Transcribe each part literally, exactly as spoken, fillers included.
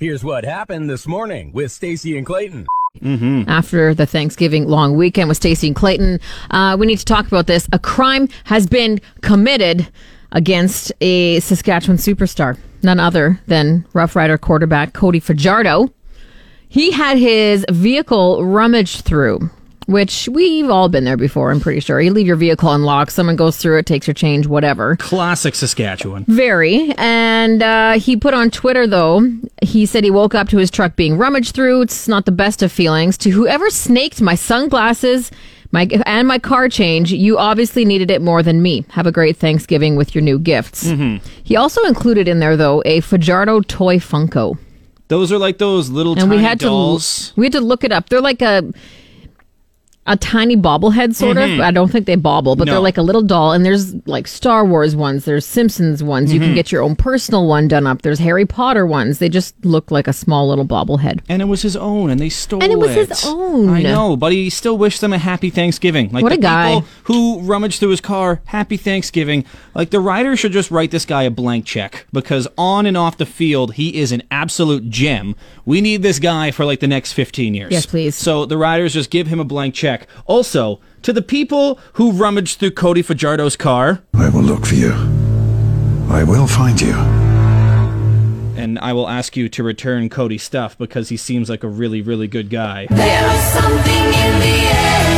Here's what happened this morning with Stacey and Clayton. Mm-hmm. After the Thanksgiving long weekend with Stacey and Clayton, uh, we need to talk about this. A crime has been committed against a Saskatchewan superstar, none other than Rough Rider quarterback Cody Fajardo. He had his vehicle rummaged through, which we've all been there before, I'm pretty sure. You leave your vehicle unlocked, someone goes through it, takes your change, whatever. Classic Saskatchewan. Very. And uh, he put on Twitter, though, he said he woke up to his truck being rummaged through. It's not the best of feelings. To whoever snaked my sunglasses my and my car change, you obviously needed it more than me. Have a great Thanksgiving with your new gifts. Mm-hmm. He also included in there, though, a Fajardo toy Funko. Those are like those little and tiny we had dolls. To, we had to look it up. They're like a... a tiny bobblehead, sort Mm-hmm. of. I don't think they bobble, but No. they're like a little doll. And there's like Star Wars ones. There's Simpsons ones. Mm-hmm. You can get your own personal one done up. There's Harry Potter ones. They just look like a small little bobblehead. And it was his own, and they stole it. And it was his own. I know, but he still wished them a happy Thanksgiving. Like What the a guy. people who rummaged through his car, happy Thanksgiving. Like the Riders should just write this guy a blank check, because on and off the field, he is an absolute gem. We need this guy for like the next fifteen years. Yes, please. So the Riders just give him a blank check. Also, to the people who rummaged through Cody Fajardo's car, I will look for you. I will find you. and I will ask you to return Cody's stuff because he seems like a really, really good guy. There is something in the air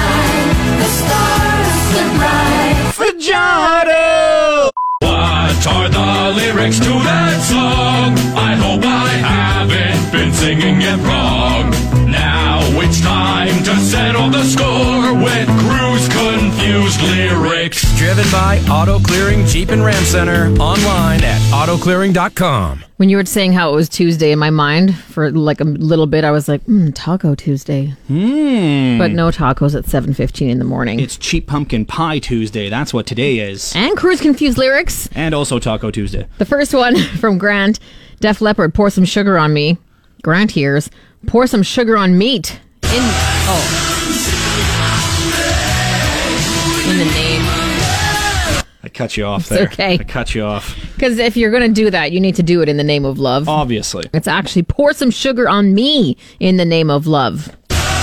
that night. The stars shine bright. Fajardo! What are the lyrics to that song? I hope I haven't been singing it wrong. Now it's time to settle the score with Crew's Confused Lyrics. Driven by Auto Clearing Jeep and Ram Center. Online at auto clearing dot com. When you were saying how it was Tuesday in my mind, for like a little bit, I was like, mm, Taco Tuesday. Hmm. But no tacos at seven fifteen in the morning. It's Cheap Pumpkin Pie Tuesday. That's what today is. And Crew's Confused Lyrics. And also Taco Tuesday. The first one from Grant. Def Leppard, Pour Some Sugar on Me. Grant hears, pour some sugar on meat. In, oh. In the name. I cut you off It's there. okay. I cut you off. Because if you're going to do that, you need to do it in the name of love. Obviously. It's actually pour some sugar on me in the name of love.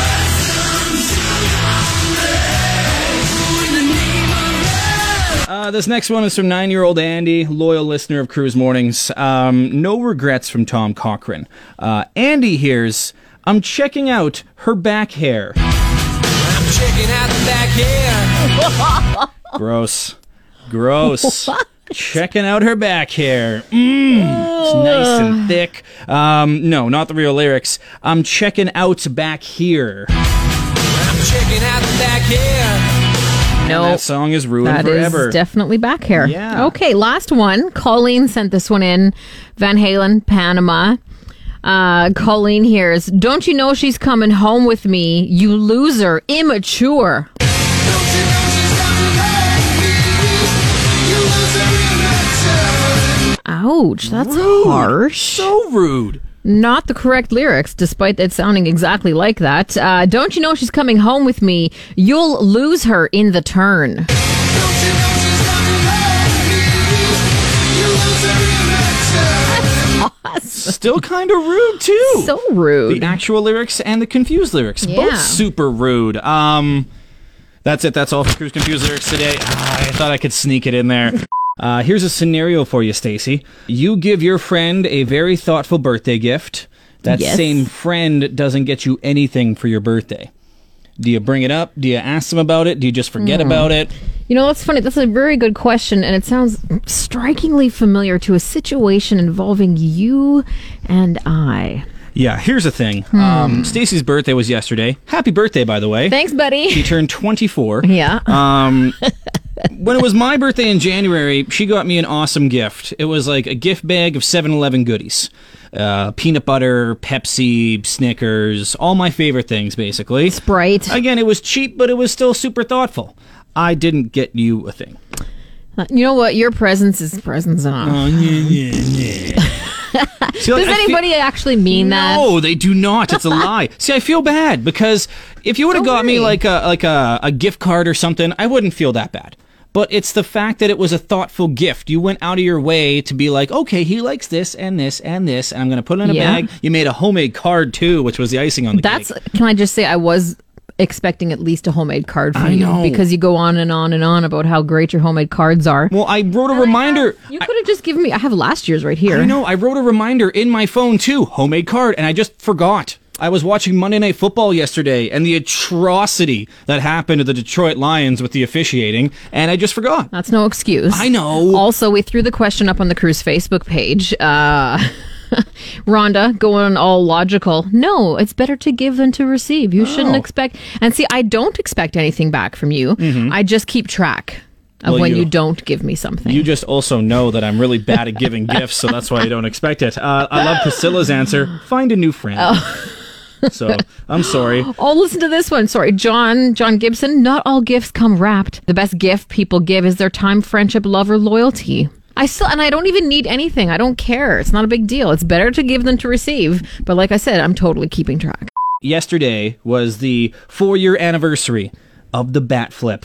Uh, this next one is from nine-year-old Andy, loyal listener of Cruise Mornings. Um, no regrets from Tom Cochran. Uh, Andy hears, I'm checking out her back hair. I'm checking out the back hair. Gross. Gross. Checking out her back hair. Mmm. It's nice and thick. Um, no, not the real lyrics. I'm checking out back here. I'm checking out the back hair. No. That song is ruined That forever. is definitely back hair. Yeah. Okay, last one. Colleen sent this one in. Van Halen, Panama. Uh, Colleen hears, don't you know she's coming home with me? You loser, immature. Ouch, that's Rude. harsh. So rude. Not the correct lyrics, despite it sounding exactly like that. Uh, don't you know she's coming home with me? You'll lose her in the turn. Still kind of rude, too. So rude. The actual lyrics and the confused lyrics. Yeah. Both super rude. Um, that's it. That's all for Cruise Confused Lyrics today. Ah, I thought I could sneak it in there. Uh, here's a scenario for you, Stacey. You give your friend a very thoughtful birthday gift. That Yes. same friend doesn't get you anything for your birthday. Do you bring it up? Do you ask them about it? Do you just forget about it? You know, that's funny. That's a very good question, and it sounds strikingly familiar to a situation involving you and I. Yeah, here's the thing. Hmm. Um, Stacey's birthday was yesterday. Happy birthday, by the way. Thanks, buddy. She turned twenty-four. Yeah. Um, when it was my birthday in January, she got me an awesome gift. It was like a gift bag of seven eleven goodies. Uh, peanut butter, Pepsi, Snickers, all my favorite things, basically. Sprite. Again, it was cheap, but it was still super thoughtful. I didn't get you a thing. Uh, you know what? Your presence is presence enough. Oh, yeah, yeah, yeah. See, like, Does I feel- anybody actually mean that? No, they do not. It's a lie. See, I feel bad because if you would have Don't got me worry. like a like a, a gift card or something, I wouldn't feel that bad. but it's the fact that it was a thoughtful gift. You went out of your way to be like, okay, he likes this and this and this, and I'm going to put it in a Yeah. bag. You made a homemade card, too, which was the icing on the That's. cake. Can I just say I was expecting at least a homemade card from I you know. because you go on and on and on about how great your homemade cards are. Well, I wrote a reminder. You could have just given me. I have last year's right here. I know. I wrote a reminder in my phone, too. Homemade card. And I just forgot. I was watching Monday Night Football yesterday and the atrocity that happened to the Detroit Lions with the officiating, and I just forgot. That's no excuse. I know. Also, we threw the question up on the Cruise Facebook page. Uh, Rhonda going all logical. No, it's better to give than to receive. You shouldn't Oh. expect. And see, I don't expect anything back from you. I just keep track of Well, when you, you- don't give me something. You just also know that I'm really bad at giving gifts, so that's why I don't expect it. Uh, I love Priscilla's answer. Find a new friend. So, I'm sorry. Oh, listen to this one. Sorry, John John Gibson. Not all gifts come wrapped. The best gift people give is their time, friendship, love, or loyalty. I still, and I don't even need anything. I don't care. It's not a big deal. It's better to give than to receive. But like I said, I'm totally keeping track. Yesterday was the four-year anniversary of the bat flip.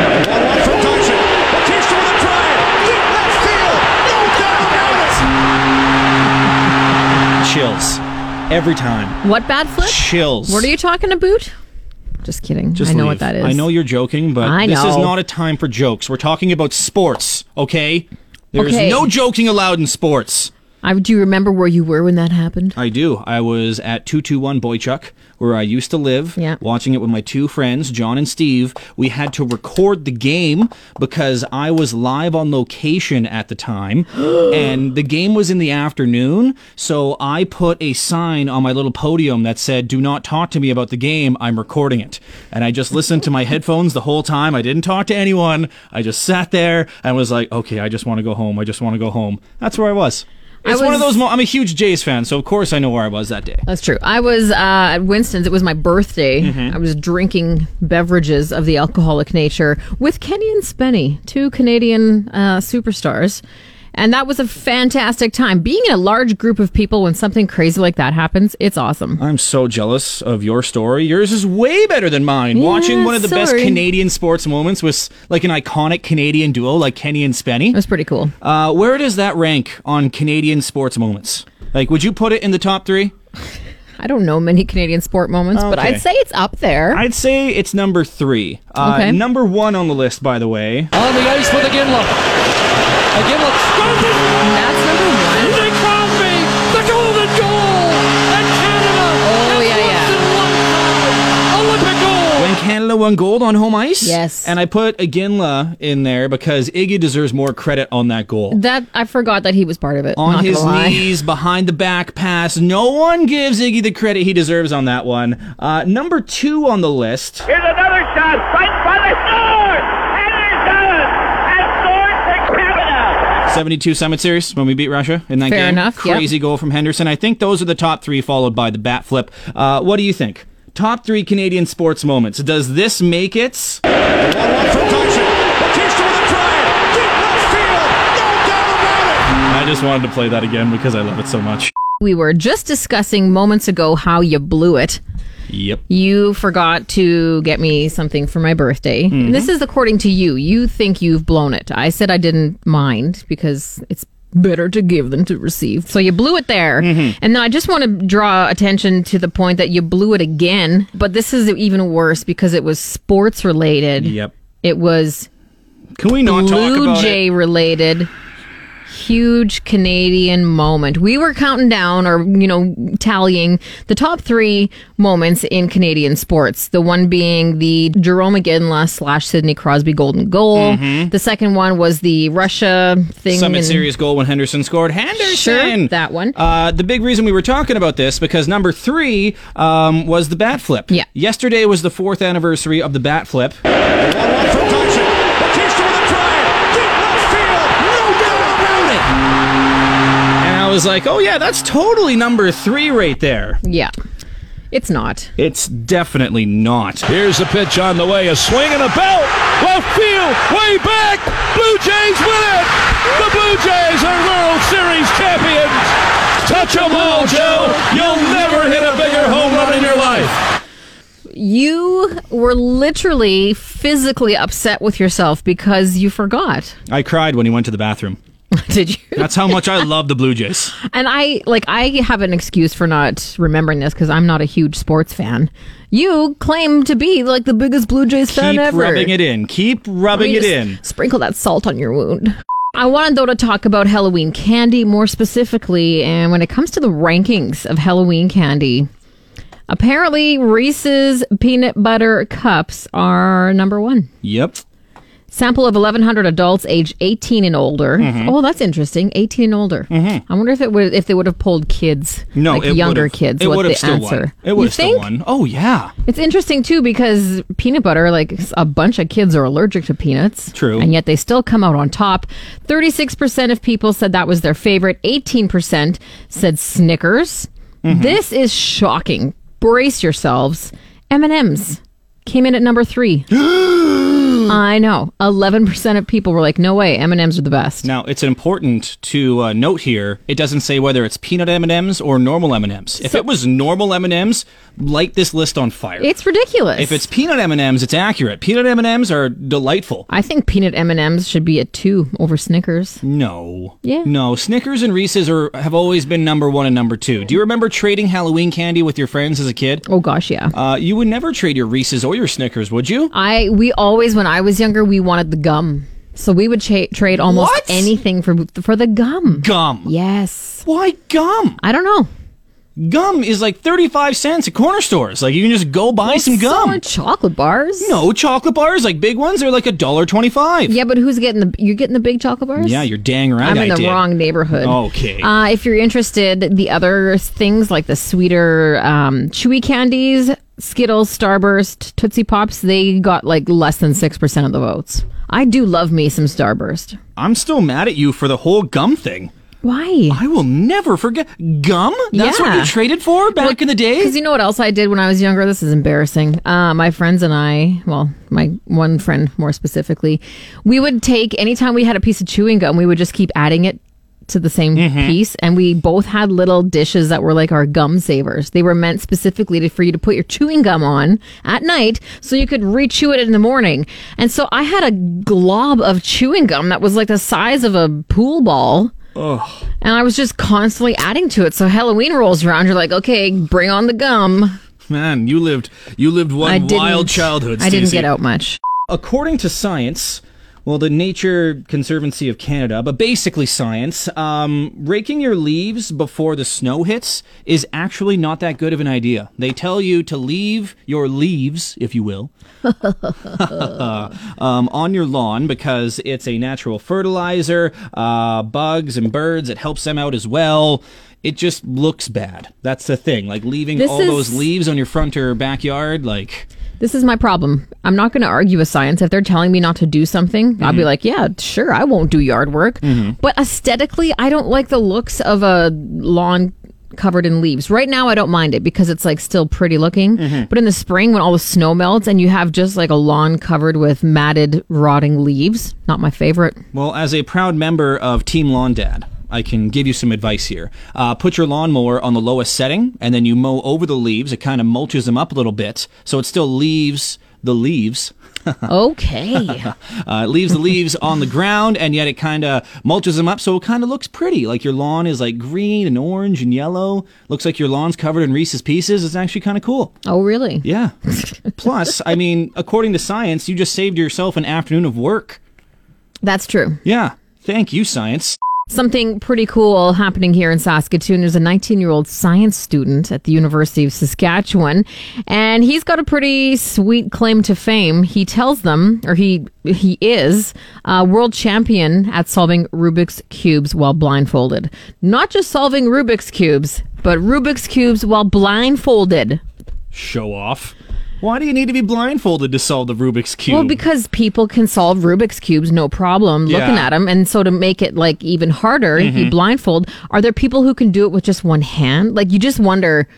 Chills. Every time. What bad flip? Chills. What are you talking about? Just kidding. Just I know leave. what that is. I know you're joking, but I this is know. not a time for jokes. We're talking about sports, okay? There's Okay. no joking allowed in sports. I, do you remember where you were when that happened? I do. I was at two two one Boychuk, where I used to live, Yeah. watching it with my two friends, John and Steve. We had to record the game because I was live on location at the time, and the game was in the afternoon, so I put a sign on my little podium that said, "Do not talk to me about the game, I'm recording it." And I just listened to my headphones the whole time. I didn't talk to anyone. I just sat there and was like, okay, I just want to go home. I just want to go home. That's where I was. It's I one of was- those. Mo- I'm a huge Jays fan, so of course I know where I was that day. That's true. I was uh, at Winston's. It was my birthday. Mm-hmm. I was drinking beverages of the alcoholic nature with Kenny and Spenny, two Canadian uh, superstars. And that was a fantastic time. Being in a large group of people when something crazy like that happens, it's awesome. I'm so jealous of your story. Yours is way better than mine. Yeah, Watching one of the best sorry. Canadian sports moments with like an iconic Canadian duo like Kenny and It Spenny. was pretty cool. Uh, where does that rank on Canadian sports moments? Like, would you put it in the top three? I don't know many Canadian sport moments, but Okay. I'd say it's up there. I'd say it's number three. Uh, Okay. Number one on the list, by the way. On the ice with a Ginla. A Ginla scores it! That's number one. Sidney Crosby, the golden goal! And Canada Oh, has yeah, yeah. once in a lifetime Olympic goal! When Canada won gold on home ice? Yes. And I put Iginla in there because Iggy deserves more credit on that goal. That I forgot that he was part of it. On not his gonna lie. knees, behind the back pass. No one gives Iggy the credit he deserves on that one. Uh, number two on the list. Here's another shot. Right by the score. Henderson has scored for Canada. seventy-two Summit Series when we beat Russia in that Fair game. enough, yep. Crazy goal from Henderson. I think those are the top three, followed by the bat flip. Uh, what do you think? Top three Canadian sports moments. Does this make it? I just wanted to play that again because I love it so much. We were just discussing moments ago how you blew it. Yep. You forgot to get me something for my birthday. Mm-hmm. And this is according to you. You think you've blown it. I said I didn't mind because it's better to give than to receive. So you blew it there. Mm-hmm. And then I just want to draw attention to the point that you blew it again. But this is even worse because it was sports related. Yep. It was Can we not talk Blue about Jay it? related. Huge Canadian moment. We were counting down or, you know, tallying the top three moments in Canadian sports. The one being the Jerome Iginla slash Sidney Crosby golden goal. The second one was the Russia thing. Mm-hmm. Summit in- Series goal when Henderson scored. Henderson! Sure, that one. Uh, the big reason we were talking about this, because number three um, was the bat flip. Yeah. Yesterday was the fourth anniversary of the bat flip. And I was like, oh yeah, that's totally number three right there. Yeah. It's not. It's definitely not. Here's the pitch on the way, a swing and a belt, left field, way back, Blue Jays win it! The Blue Jays are World Series champions! Touch 'em all, Joe! You'll never hit a bigger home run in your life! you were literally physically upset with yourself because you forgot. I cried when he went to the bathroom. Did you? That's how much I love the Blue Jays. And I, like, I have an excuse for not remembering this because I'm not a huge sports fan. You claim to be, like, the biggest Blue Jays fan Keep ever. rubbing it in. Keep rubbing Let it me in. just Sprinkle that salt on your wound. I wanted, though, to talk about Halloween candy more specifically. And when it comes to the rankings of Halloween candy, apparently Reese's Peanut Butter Cups are number one. Yep. Sample of eleven hundred adults aged eighteen and older. Mm-hmm. Oh, that's interesting. eighteen and older. Mm-hmm. I wonder if it would if they would have pulled kids, No, like it younger would've. kids. It what would the have still answer? won. It You would have still think? won. Oh, yeah. It's interesting too because peanut butter, like a bunch of kids are allergic to peanuts. True. And yet they still come out on top. thirty-six percent of people said that was their favorite. eighteen percent said Snickers. Mm-hmm. This is shocking. Brace yourselves. M and M's came in at number three. I know. eleven percent of people were like, no way, M and M's are the best. Now, it's important to uh, note here, it doesn't say whether it's peanut M and M's or normal M and M's. If So- it was normal M and M's, light this list on fire. It's ridiculous. If it's peanut M and M's, it's accurate. Peanut M and M's are delightful. I think peanut M and M's should be at two over Snickers. No. Yeah. No, Snickers and Reese's are have always been number one and number two. Do you remember trading Halloween candy with your friends as a kid? Oh gosh, yeah. Uh, you would never trade your Reese's or your Snickers, would you? I we always when I was younger we wanted the gum, so we would cha- trade almost What? anything for for the gum. Gum. Yes. Why gum? I don't know. Gum is like thirty-five cents at corner stores. Like, you can just go buy some So gum. are chocolate bars. No, chocolate bars, like big ones, are like a dollar twenty-five. Yeah, but who's getting the? You're getting the big chocolate bars. Yeah, you're dang right. I'm in I the did. wrong neighborhood. Okay. Uh, if you're interested, the other things like the sweeter um, chewy candies, Skittles, Starburst, Tootsie Pops, they got like less than six percent of the votes. I do love me some Starburst. I'm still mad at you for the whole gum thing. Why? I will never forget gum. That's what Yeah. you traded for back in the day. Because you know what else I did when I was younger? This is embarrassing. Uh, my friends and I, well, my one friend more specifically, we would take, anytime we had a piece of chewing gum, we would just keep adding it to the same Mm-hmm. piece. And we both had little dishes that were like our gum savers. They were meant specifically to, for you to put your chewing gum on at night so you could re-chew it in the morning. And so I had a glob of chewing gum that was like the size of a pool ball. Ugh. And I was just constantly adding to it. So Halloween rolls around, you're like, okay, bring on the gum. Man, you lived you lived I one didn't, wild childhood, I didn't Stacey. get out much. According to science, well, the Nature Conservancy of Canada, but basically science, um, raking your leaves before the snow hits is actually not that good of an idea. They tell you to leave your leaves, if you will, um, on your lawn because it's a natural fertilizer, uh, bugs and birds, it helps them out as well. It just looks bad. That's the thing. Like leaving This all is- those leaves on your front or backyard, like... This is my problem. I'm not going to argue with science. If they're telling me not to do something, I'll be like, yeah, sure, I won't do yard work. But aesthetically, I don't like the looks of a lawn covered in leaves. Right now, I don't mind it because it's like still pretty looking. But in the spring, when all the snow melts and you have just like a lawn covered with matted, rotting leaves, not my favorite. Well, as a proud member of Team Lawn Dad, I can give you some advice here. Uh, put your lawnmower on the lowest setting, and then you mow over the leaves. It kind of mulches them up a little bit, so it still leaves the leaves. Okay. Uh, it leaves the leaves on the ground, and yet it kind of mulches them up, so it kind of looks pretty. Like your lawn is like green and orange and yellow. Looks like your lawn's covered in Reese's Pieces. It's actually kind of cool. Oh, really? Yeah. Plus, I mean, according to science, you just saved yourself an afternoon of work. That's true. Yeah. Thank you, science. Something pretty cool happening here in Saskatoon. There's a nineteen-year-old science student at the University of Saskatchewan, and he's got a pretty sweet claim to fame. He tells them, or he he is, a world champion at solving Rubik's Cubes while blindfolded. Not just solving Rubik's Cubes, but Rubik's Cubes while blindfolded. Show off. Why do you need to be blindfolded to solve the Rubik's Cube? Well, because people can solve Rubik's Cubes no problem looking Yeah. at them. And so to make it like even harder, if Mm-hmm. you blindfold, are there people who can do it with just one hand? Like you just wonder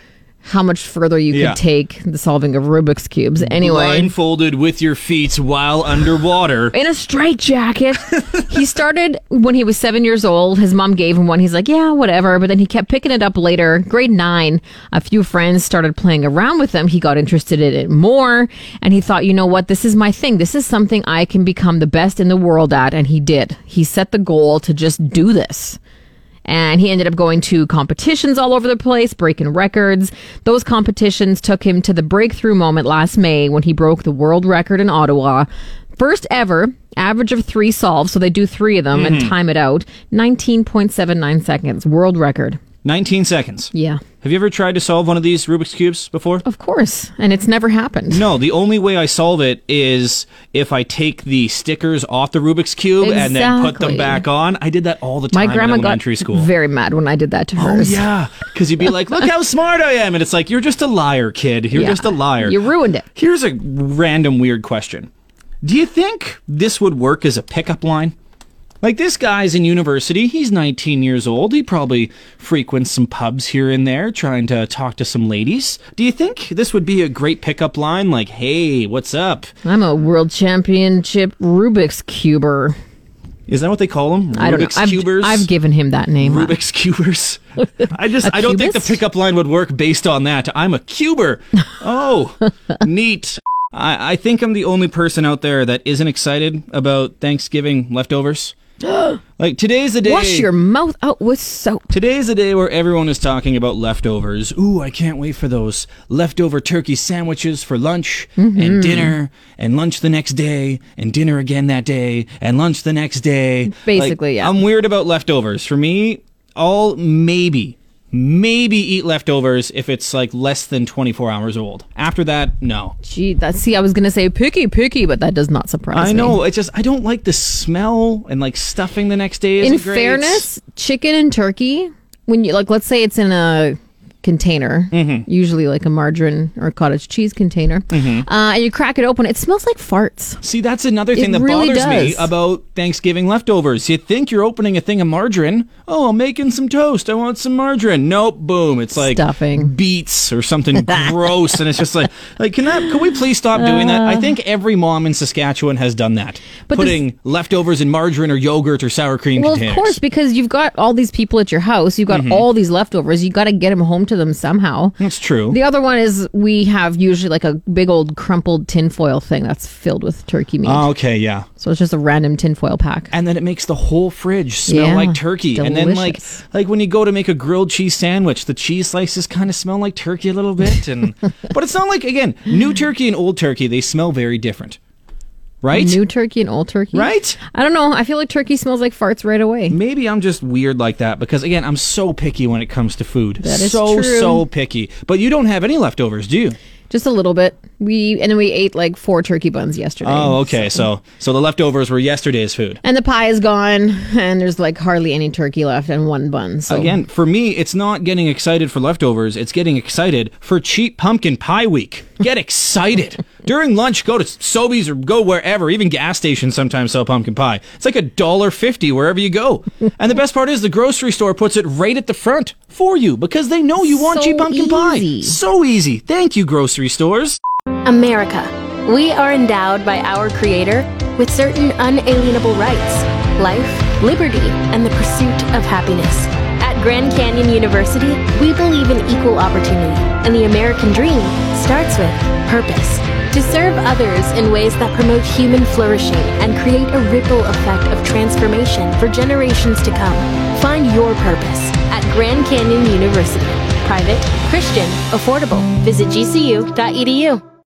how much further you Yeah. could take the solving of Rubik's Cubes. Anyway. Blindfolded with your feet while underwater. In a straitjacket. He started when he was seven years old. His mom gave him one. He's like, yeah, whatever. But then he kept picking it up later. Grade nine, a few friends started playing around with him. He got interested in it more. And he thought, you know what? This is my thing. This is something I can become the best in the world at. And he did. He set the goal to just do this. And he ended up going to competitions all over the place, breaking records. Those competitions took him to the breakthrough moment last May when he broke the world record in Ottawa. First ever, average of three solves, so they do three of them Mm-hmm. and time it out. nineteen point seven nine seconds, world record. nineteen seconds. Yeah, Have you ever tried to solve one of these Rubik's Cubes before? of course. And it's never happened. No, the only way I solve it is if I take the stickers off the Rubik's Cube and then put them Exactly. back on. I did that all the My time grandma in got elementary school. very mad when I did that to Oh, hers. yeah. Because you'd be like, look how smart I am. And it's like, you're just a liar, kid. You're Yeah. just a liar. You ruined it. Here's a random weird question. Do you think this would work as a pickup line? Like, this guy's in university. He's nineteen years old. He probably frequents some pubs here and there trying to talk to some ladies. Do you think this would be a great pickup line? Like, hey, what's up? I'm a world championship Rubik's Cuber. Is that what they call them? Rubik's I don't know. I've, Cubers? I've given him that name. Rubik's Cubers. I just, A I don't think the cubist? pickup line would work based on that. I'm a cuber. Oh, neat. I, I think I'm the only person out there that isn't excited about Thanksgiving leftovers. Like, today's the day. Wash your mouth out with soap. Today's the day where everyone is talking about leftovers. Ooh, I can't wait for those leftover turkey sandwiches for lunch Mm-hmm. and dinner and lunch the next day and dinner again that day and lunch the next day. Basically, Like, yeah. I'm weird about leftovers. For me, I'll maybe, maybe eat leftovers if it's like less than twenty-four hours old. After that, no. Gee, that, see, I was going to say picky, picky, but that does not surprise me. I know. It's just, I don't like the smell and like stuffing the next day. In Isn't great. fairness, chicken and turkey, when you, like, let's say it's in a container, Mm-hmm. usually like a margarine or cottage cheese container, Mm-hmm. uh, and you crack it open, it smells like farts. See, that's another It thing that really bothers me does. about Thanksgiving leftovers. You think you're opening a thing of margarine. Oh, I'm making some toast. I want some margarine. Nope, boom. It's like Stuffing. beets or something gross. And it's just like, like can that, can we please stop doing that? I think every mom in Saskatchewan has done that. But putting leftovers in margarine or yogurt or sour cream Well, containers. of course, because you've got all these people at your house, you've got Mm-hmm. all these leftovers, you got to get them home to them somehow. That's true. The other one is we have usually like a big old crumpled tinfoil thing that's filled with turkey meat. Oh, okay, yeah. So it's just a random tinfoil pack. And then it makes the whole fridge smell Yeah, like turkey. And then like delicious. like when you go to make a grilled cheese sandwich, the cheese slices kind of smell like turkey a little bit. And but it's not like, again, new turkey and old turkey, they smell very different. Right? New turkey and old turkey. Right? I don't know. I feel like turkey smells like farts right away. Maybe I'm just weird like that because, again, I'm so picky when it comes to food. That is so, true. so picky. But you don't have any leftovers, do you? Just a little bit. We and then we ate like four turkey buns yesterday. Oh, okay. So so the leftovers were yesterday's food. And the pie is gone, and there's like hardly any turkey left and one bun. So Again, for me, it's not getting excited for leftovers. It's getting excited for cheap pumpkin pie week. Get excited. During lunch, go to Sobeys or go wherever. Even gas stations sometimes sell pumpkin pie. It's like a dollar fifty wherever you go. And the best part is the grocery store puts it right at the front for you because they know you want So cheap pumpkin easy. pie. So easy. Thank you, grocery stores. America. We are endowed by our Creator with certain unalienable rights: life, liberty, and the pursuit of happiness. At Grand Canyon University, we believe in equal opportunity, and the American dream starts with purpose. To serve others in ways that promote human flourishing and create a ripple effect of transformation for generations to come. Find your purpose at Grand Canyon University. Private, Christian, affordable. Visit G C U dot E D U.